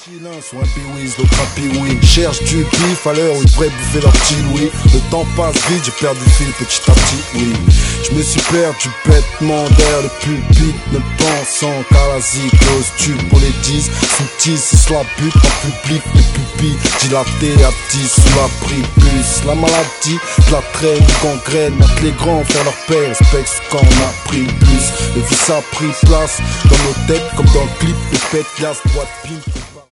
L'un soit un biwiz, l'autre un piwi. Cherche du bif à l'heure où ils pourraient bouffer leur petit Louis. Le temps passe vite, j'ai perdu le fil petit à petit, oui. Je me suis perdu bêtement derrière le pulpit, ne pensant qu'à la zikose. Tube pour les 10, sous-10, c'est la bute en public. Les pupilles dilatées à 10 sous la plus. La maladie, de la traîne, gangrène. Mettre les grands faire leur paix, respecte ce qu'on a pris plus. Le vice a pris place dans nos têtes comme dans le clip. Les pètes, glace, boîte, pimp.